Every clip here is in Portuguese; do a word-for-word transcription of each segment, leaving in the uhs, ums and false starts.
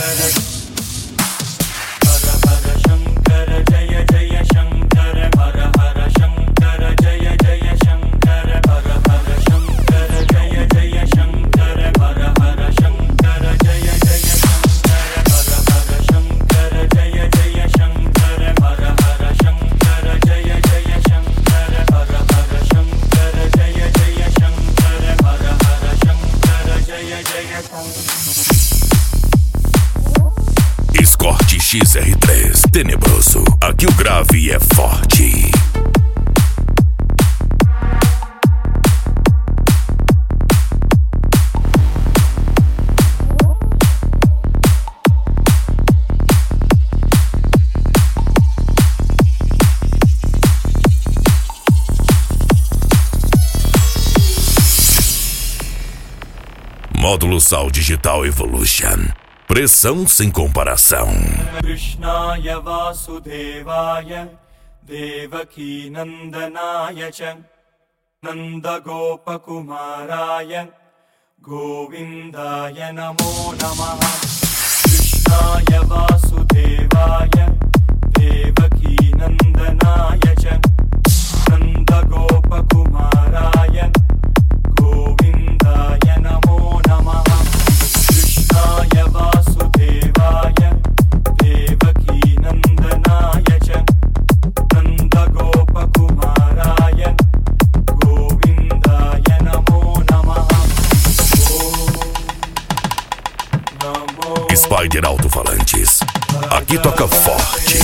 Escort X R três, tenebroso. Aqui o grave é forte. Módulo Sal Digital Evolution. Pressão sem comparação. Krishnaya Vasudevaya Devaki Nandanaya Cha Nanda Gopakumaraya Govindaya Namo Namaha. Krishnaya Vasudevaya Devaki Nandanaya Cha Nanda Gopakumaraya Govindaya Namo Namaha. Krishnaya Vasudevaya Devaki Nandanaya Cha Nanda Gopakumaraya Govindaya Namo Namaha. Namo Spider Alto-Falantes. Aqui toca forte.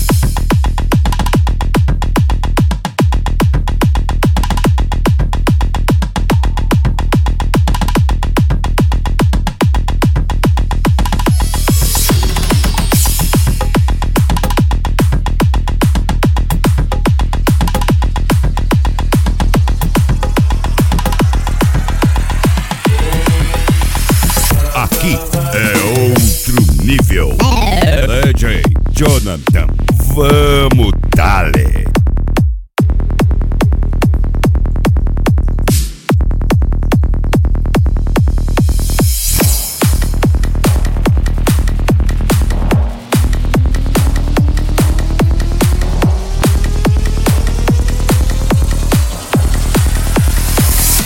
Aqui é outro nível. D J Jonathan, vamos dale.